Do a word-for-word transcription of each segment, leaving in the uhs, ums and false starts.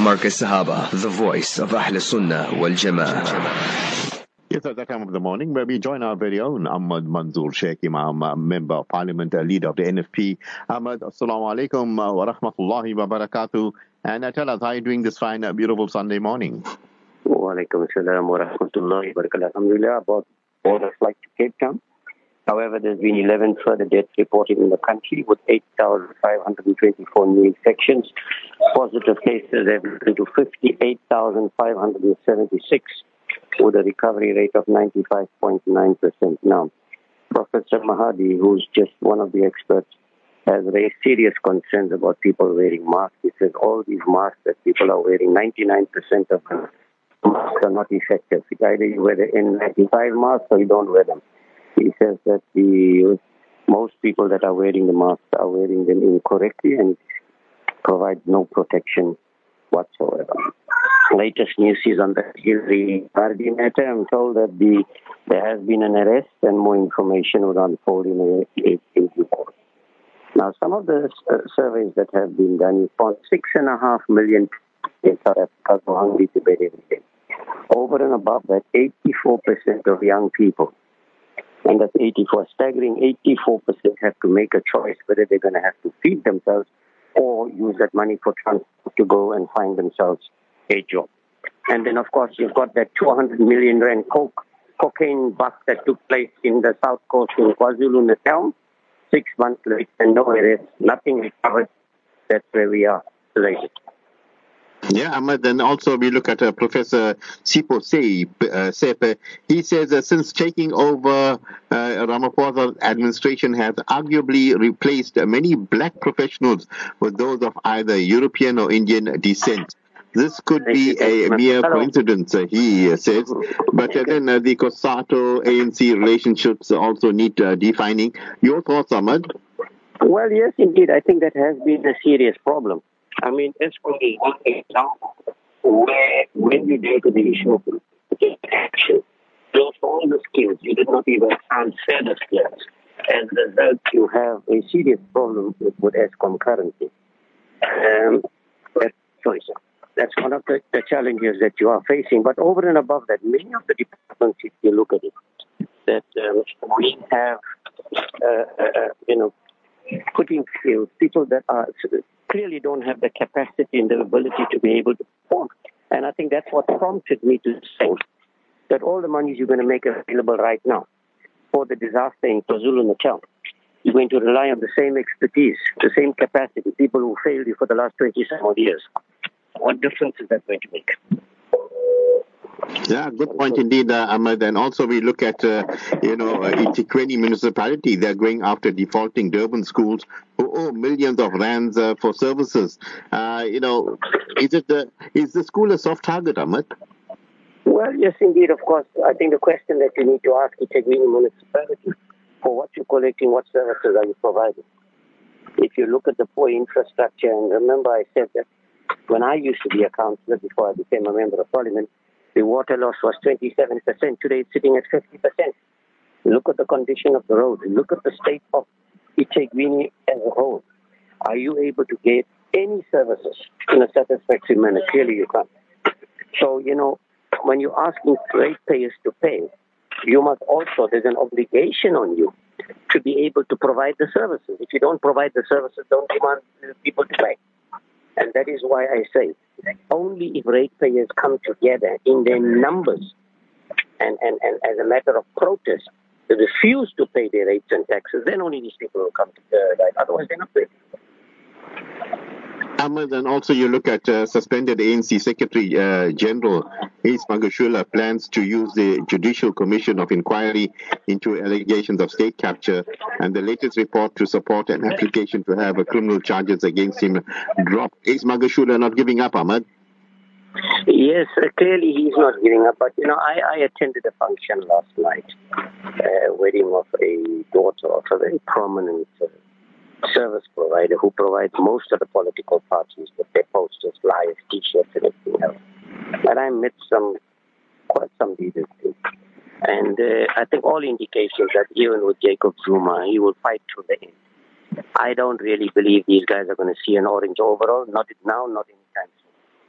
Marcus Sahaba, the voice of Ahl Sunnah wal Jama'ah. Yes, at that time of the morning, where we join our very own Ahmad Manzoor Sheikh Imam, uh, Member of Parliament, uh, leader of the N F P. Ahmad, assalamu alaikum uh, wa rahmatullahi wa barakatuh. And uh, tell us, how are you doing this fine, uh, beautiful Sunday morning? Wa alaikum assalam wa rahmatullahi wa barakatuh. Alhamdulillah, about border flight to Cape Town. However, there's been eleven further deaths reported in the country with eight thousand five hundred twenty-four new infections. Positive cases have risen to fifty-eight thousand five hundred seventy-six with a recovery rate of ninety-five point nine percent. Now, Professor Mahadi, who's just one of the experts, has raised serious concerns about people wearing masks. He says all these masks that people are wearing, ninety-nine percent of them masks are not effective. Either you wear the N ninety-five masks or you don't wear them. He says that the most people that are wearing the masks are wearing them incorrectly and provide no protection whatsoever. Latest news is on the Hillary Hardy matter. I'm told that the there has been an arrest and more information would unfold in a in due course. Now, some of the uh, surveys that have been done, you found six and a half million in South Africa go hungry to bed every day. Over and above that, eighty-four percent of young people, and that's eighty-four, staggering eighty-four percent have to make a choice whether they're going to have to feed themselves or use that money for transport to go and find themselves a job. And then, of course, you've got that two hundred million rand coke, cocaine bust that took place in the south coast in KwaZulu-Natal. Six months later, and no arrest, nothing recovered. That's where we are today. Yeah, Ahmad, then also we look at uh, Professor Sipho uh, Sepe. He says that since taking over, uh, Ramaphosa's administration has arguably replaced uh, many black professionals with those of either European or Indian descent. This could be a mere coincidence, uh, he uh, says. But uh, then uh, the COSATU A N C relationships also need uh, defining. Your thoughts, Ahmad? Well, yes, indeed. I think that has been a serious problem. I mean, ESCOM is one example where when you deal with the issue of action, lost all the skills. You did not even transfer the skills. As a result, you have a serious problem with, with ESCOM currently. Um, that, sorry, sir. That's one of the, the challenges that you are facing. But over and above that, many of the departments, if you look at it, that um, we have, uh, uh, you know, putting skills, people that are clearly don't have the capacity and the ability to be able to perform. And I think that's what prompted me to say that all the monies you're going to make available right now for the disaster in KwaZulu-Natal, you're going to rely on the same expertise, the same capacity, people who failed you for the last twenty-some odd years. What difference is that going to make? Yeah, good point indeed, uh, Ahmed. And also we look at, uh, you know, uh, eThekwini municipality. They're going after defaulting Durban schools who owe millions of rands uh, for services. Uh, you know, is it the, is the school a soft target, Ahmed? Well, yes, indeed, of course. I think the question that you need to ask eThekwini municipality, for what you're collecting, what services are you providing? If you look at the poor infrastructure, and remember I said that when I used to be a councillor before I became a member of parliament, the water loss was twenty-seven percent. Today it's sitting at fifty percent. Look at the condition of the road. Look at the state of eThekwini as a whole. Are you able to get any services in a satisfactory manner? Clearly you can't. So, you know, when you're asking ratepayers to pay, you must also, there's an obligation on you to be able to provide the services. If you don't provide the services, don't demand people to pay. And that is why I say, only if ratepayers come together in their numbers and, and, and as a matter of protest, they refuse to pay their rates and taxes, then only these people will come together. Otherwise, they're not paying. Ahmed, and also you look at uh, suspended A N C Secretary uh, General Ace Magashule plans to use the Judicial Commission of Inquiry into allegations of state capture, and the latest report to support an application to have a criminal charges against him dropped. Ace Magashule not giving up, Ahmed? Yes, uh, clearly he's not giving up. But, you know, I, I attended a function last night, uh, wedding of a daughter of a very prominent uh, service provider who provides most of the political parties with their posters, flyers, T-shirts, and everything else. And I met some, quite some leaders too. And uh, I think all indications that even with Jacob Zuma, he will fight to the end. I don't really believe these guys are going to see an orange overall, not now, not anytime soon.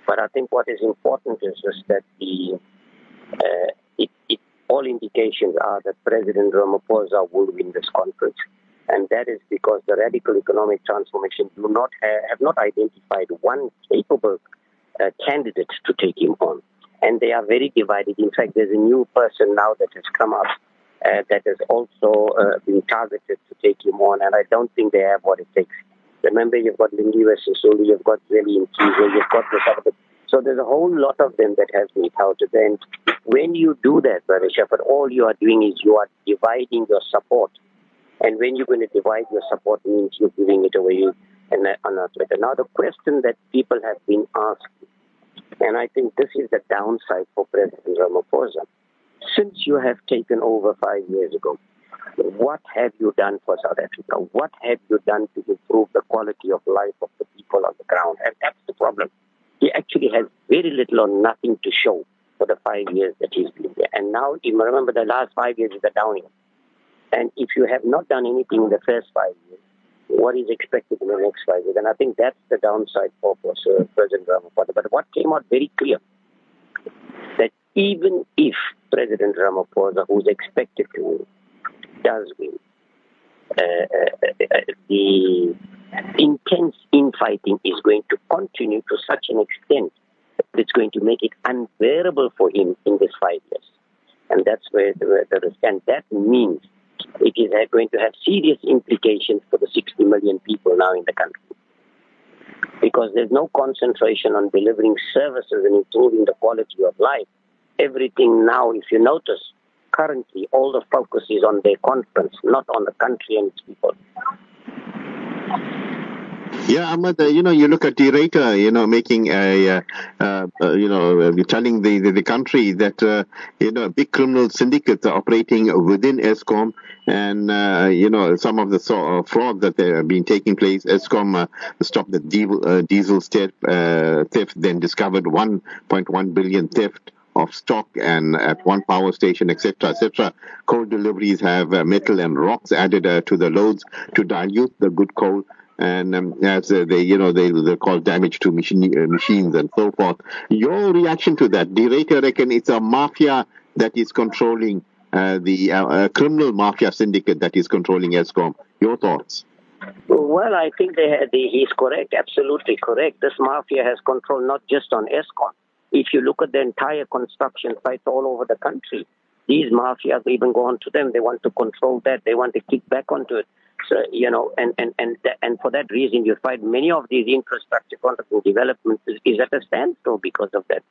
But I think what is important is just that the uh, it, it, all indications are that President Ramaphosa will win this conference. And that is because the radical economic transformation do not have, have not identified one capable uh, candidate to take him on. And they are very divided. In fact, there's a new person now that has come up uh, that has also uh, been targeted to take him on. And I don't think they have what it takes. Remember, you've got Lindiwe Sisulu, you've got Zweli Mkhize, you've got this other. So there's a whole lot of them that has been touted. And when you do that, Brother Shepherd, all you are doing is you are dividing your support. And when you're going to divide your support means you're giving it away and on Twitter. Now, the question that people have been asked, and I think this is the downside for President Ramaphosa, since you have taken over five years ago, what have you done for South Africa? What have you done to improve the quality of life of the people on the ground? And that's the problem. He actually has very little or nothing to show for the five years that he's been there. And now, you remember, the last five years is the downhill. And if you have not done anything in the first five years, what is expected in the next five years? And I think that's the downside for, for Sir President Ramaphosa. But what came out very clear, that even if President Ramaphosa, who's expected to win, does win, uh, uh, the intense infighting is going to continue to such an extent that it's going to make it unbearable for him in these five years. And that's where the, where the risk. And that means it is going to have serious implications for the sixty million people now in the country. Because there's no concentration on delivering services and improving the quality of life. Everything now, if you notice, currently all the focus is on their conference, not on the country and its people. Yeah, Ahmed, uh, you know, you look at the Rater, you know, making a, uh, uh, uh, you know, uh, telling the, the, the country that, uh, you know, big criminal syndicates are operating within Eskom, and, uh, you know, some of the so- uh, fraud that have been taking place. Eskom uh, stopped the diesel, uh, diesel theft, uh, theft, then discovered one point one billion theft of stock and at one power station, et cetera, et cetera. Coal deliveries have uh, metal and rocks added uh, to the loads to dilute the good coal. And um, as uh, they, you know, they they call damage to machine, uh, machines and so forth. Your reaction to that? The Rater reckon it's a mafia that is controlling uh, the uh, uh, criminal mafia syndicate that is controlling Eskom. Your thoughts? Well, I think they, they, he's correct, absolutely correct. This mafia has control not just on Eskom. If you look at the entire construction sites all over the country, these mafias even go on to them. They want to control that. They want to kick back onto it. So, you know, and, and, and, and for that reason, you find many of these infrastructure contracts and developments is, is at a standstill because of that.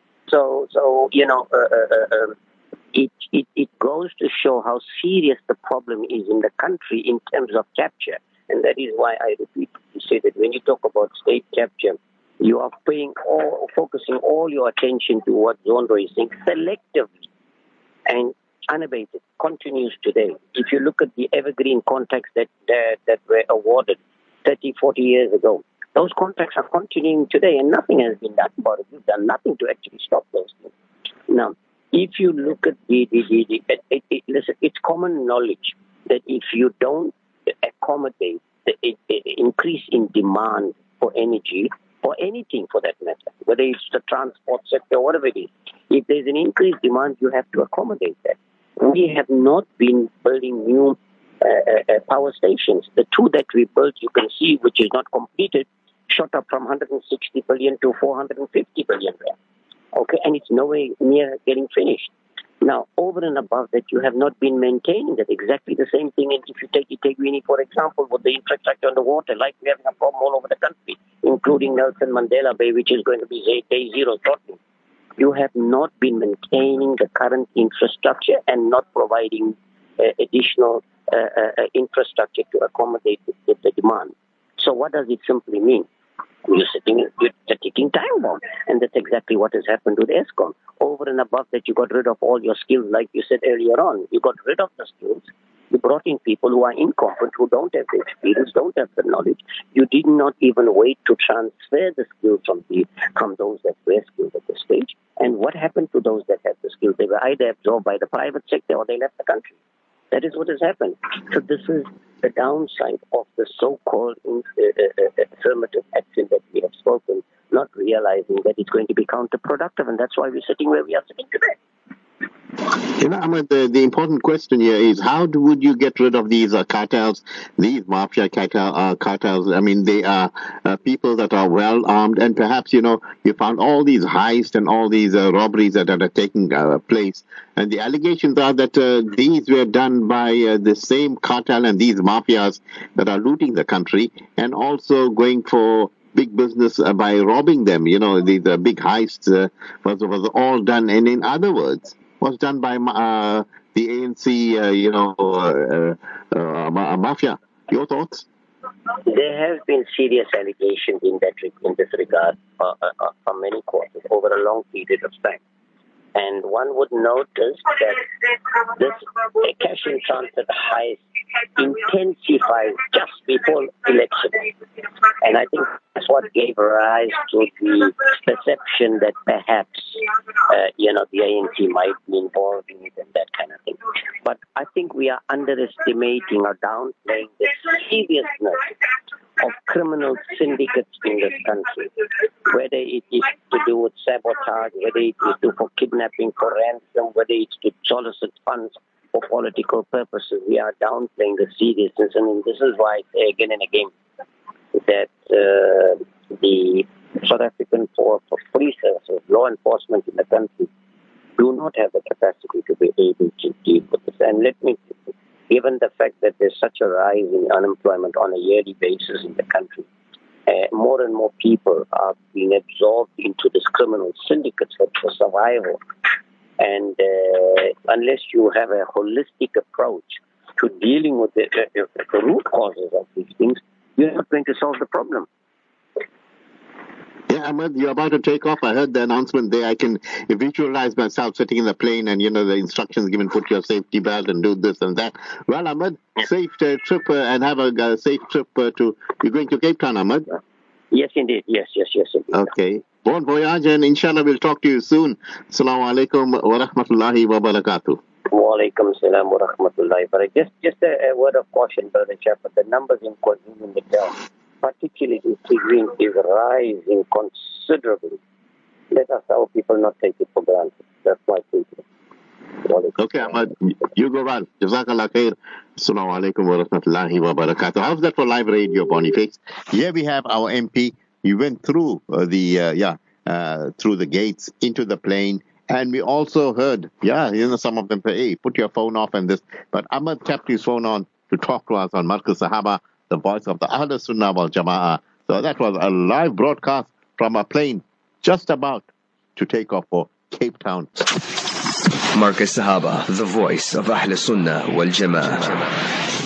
So, so you know, uh, uh, uh, it, it, it goes to show how serious the problem is in the country in terms of capture. And that is why I repeatedly say that when you talk about state capture, you are paying all, focusing all your attention to what Zondo is saying selectively and unabated, continues today. If you look at the evergreen contracts that, that that were awarded thirty, forty years ago, those contracts are continuing today and nothing has been done about it. You've done nothing to actually stop those things. Now, if you look at the, the, the, the it, it, it, listen, it's common knowledge that if you don't accommodate the it, it, increase in demand for energy, or anything for that matter, whether it's the transport sector or whatever it is, if there's an increased demand, you have to accommodate that. We have not been building new uh, uh, power stations. The two that we built, you can see, which is not completed, shot up from one hundred sixty billion to four hundred fifty billion rand. Okay, and it's nowhere near getting finished. Now, over and above that, you have not been maintaining that. Exactly the same thing. And if you take Iteguini, for example, with the infrastructure on the water, like we're having a problem all over the country, including Nelson Mandela Bay, which is going to be day zero shortly. You have not been maintaining the current infrastructure and not providing uh, additional uh, uh, infrastructure to accommodate the, the demand. So what does it simply mean? You're sitting, you're a ticking time bomb. And that's exactly what has happened with Eskom. Over and above that, you got rid of all your skills, like you said earlier on. You got rid of the skills. You brought in people who are incompetent, who don't have the experience, don't have the knowledge. You did not even wait to transfer the skills from the from those that were skilled at the stage. And what happened to those that had the skills? They were either absorbed by the private sector or they left the country. That is what has happened. So this is the downside of the so-called uh, uh, affirmative action that we have spoken, not realizing that it's going to be counterproductive, and that's why we're sitting where we are sitting today. You know, Ahmed, the, the important question here is how do, would you get rid of these uh, cartels, these mafia cartel, uh, cartels? I mean, they are uh, people that are well armed, and perhaps, you know, you found all these heists and all these uh, robberies that are taking uh, place. And the allegations are that uh, these were done by uh, the same cartel and these mafias that are looting the country and also going for big business uh, by robbing them. You know, these uh, big heists uh, was, was all done. And in other words, was done by uh, the A N C, uh, you know, uh, uh, uh, mafia. Your thoughts? There have been serious allegations in that in this regard uh, uh, from many quarters over a long period of time. And one would notice that this cash-in transit heist intensified just before election. And I think that's what gave rise to the perception that perhaps, uh, you know, the A N C might be involved in it and that kind of thing. But I think we are underestimating or downplaying the seriousness of criminal syndicates in this country, whether it is to do with sabotage, whether it is to do for kidnapping, for ransom, whether it's to solicit funds for political purposes. We are downplaying the seriousness, and this is why I say again and again that uh, the South African Force of Police Services, law enforcement in the country, do not have the capacity to be able to deal with this. And let me given the fact that there's such a rise in unemployment on a yearly basis in the country, uh, more and more people are being absorbed into this criminal syndicates for survival. And uh, unless you have a holistic approach to dealing with the, uh, the root causes of these things, you're not going to solve the problem. Yeah, Ahmed, you're about to take off. I heard the announcement there. I can visualize myself sitting in the plane and, you know, the instructions given, put your safety belt and do this and that. Well, Ahmed, safe uh, trip uh, and have a uh, safe trip uh, to, you're going to Cape Town, Ahmed? Yes, indeed. Yes, yes, yes, indeed. Okay. Bon voyage, and inshallah we'll talk to you soon. Assalamu alaikum wa rahmatullahi wa barakatuh. Wa alaikum salam wa rahmatullahi wa barakatuh. Just, just a, a word of caution, Brother Chaffin. The numbers in KwaZulu-Natal, particularly in Tigrin, is rising considerably. Let us, our people, not take it for granted. That's my thinking. Okay, Ahmad, you go on. Jazakallah khair. Assalamu alaikum wa rahmatullahi wa barakatuh. How's that for live radio, Boniface? Here we have our M P. He went through uh, the, uh, yeah, uh, through the gates into the plane. And we also heard, yeah, you know, some of them say, hey, put your phone off and this. But Ahmad kept his phone on to talk to us on Markaz Sahaba, the voice of the Ahl Sunnah wal Jama'ah. So that was a live broadcast from a plane just about to take off for Cape Town. Markaz Sahaba, the voice of Ahl Sunnah wal Jama'ah.